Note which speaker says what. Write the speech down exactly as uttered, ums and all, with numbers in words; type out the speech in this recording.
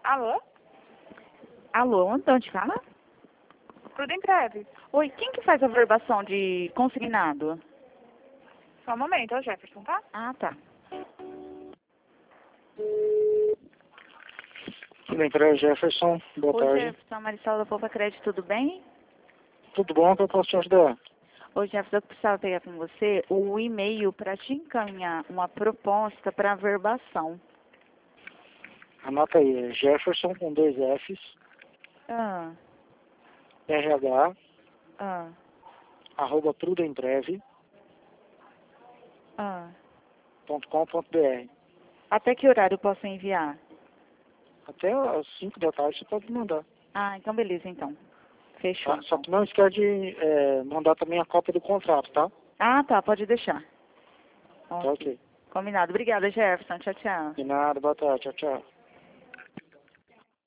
Speaker 1: Alô?
Speaker 2: Alô, onde onde fala?
Speaker 1: Prudem Treve.
Speaker 2: Oi, quem que faz a verbação de consignado?
Speaker 1: Só um momento, é o Jefferson, tá?
Speaker 2: Ah, tá.
Speaker 3: Tudo bem, Jefferson. Boa
Speaker 2: Oi,
Speaker 3: tarde.
Speaker 2: Jefferson, Marisol da Poupa Crédito, tudo bem?
Speaker 3: Tudo bom? Que eu posso te ajudar?
Speaker 2: Oi, Jefferson, eu precisava pegar com você o e-mail para te encaminhar uma proposta para verbação.
Speaker 3: Anota aí, é Jefferson com dois Fs,
Speaker 2: Ah,
Speaker 3: rh,
Speaker 2: ah,
Speaker 3: arroba prudentrev
Speaker 2: ah.
Speaker 3: ponto com ponto br.
Speaker 2: Até que horário eu posso enviar?
Speaker 3: Até às cinco da tarde você pode mandar.
Speaker 2: Ah, então beleza, então. Fechou.
Speaker 3: Tá? Só
Speaker 2: Então.
Speaker 3: que não esquece de é, mandar também a cópia do contrato, tá?
Speaker 2: Ah, tá, pode deixar.
Speaker 3: Tá ok.
Speaker 2: Combinado. Obrigada, Jefferson. Tchau, tchau.
Speaker 3: De nada, boa tarde, tchau, tchau.